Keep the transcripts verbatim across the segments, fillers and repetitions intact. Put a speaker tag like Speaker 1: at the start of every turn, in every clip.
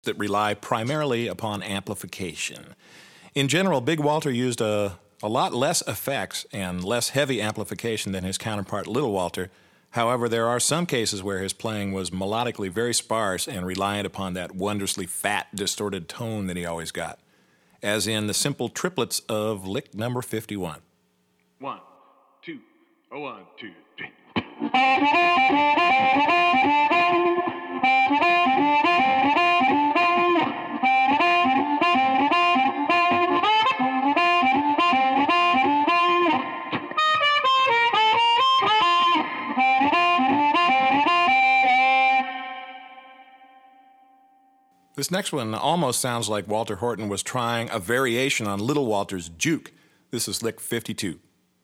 Speaker 1: that rely primarily upon amplification. In general, Big Walter used a, a lot less effects and less heavy amplification than his counterpart Little Walter. However, there are some cases where his playing was melodically very sparse and reliant upon that wondrously fat, distorted tone that he always got, as in the simple triplets of lick number fifty-one.
Speaker 2: One, two, oh, one, two, three.
Speaker 1: This next one almost sounds like Walter Horton was trying a variation on Little Walter's juke. This is lick fifty-two.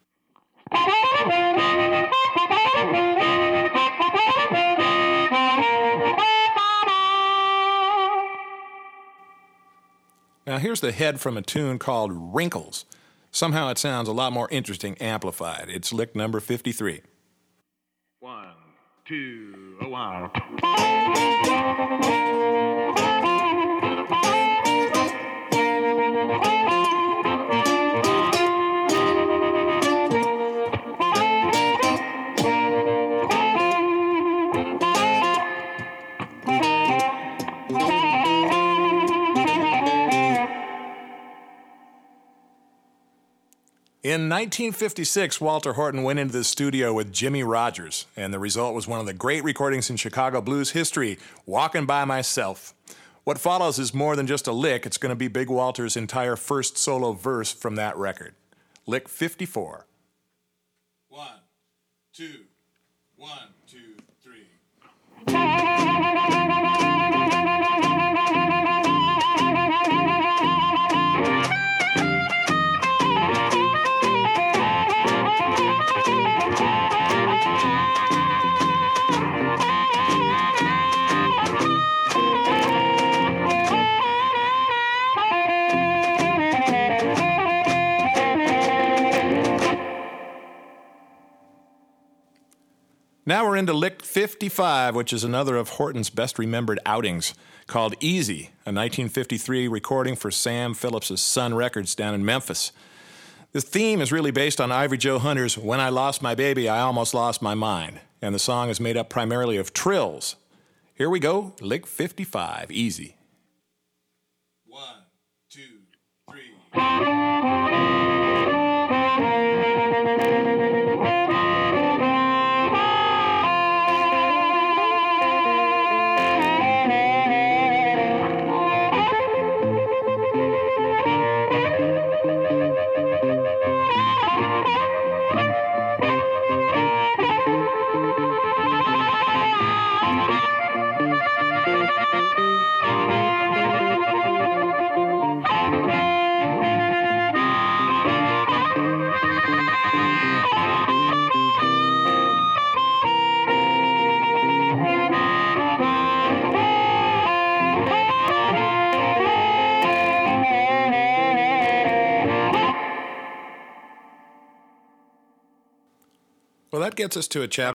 Speaker 1: Now here's the head from a tune called Wrinkles. Somehow it sounds a lot more interesting amplified. It's lick number fifty-three.
Speaker 2: One, two, oh, one.
Speaker 1: In nineteen fifty-six, Walter Horton went into the studio with Jimmie Rodgers, and the result was one of the great recordings in Chicago blues history, Walking by Myself. What follows is more than just a lick. It's going to be Big Walter's entire first solo verse from that record. Lick fifty-four. One, two, one, two, three. Now we're into lick fifty-five, which is another of Horton's best remembered outings, called Easy, a nineteen fifty-three recording for Sam Phillips' Sun Records down in Memphis. The theme is really based on Ivory Joe Hunter's When I Lost My Baby, I Almost Lost My Mind, and the song is made up primarily of trills. Here we go, lick fifty-five, Easy. One, two, three. Well, that gets us to a chapter.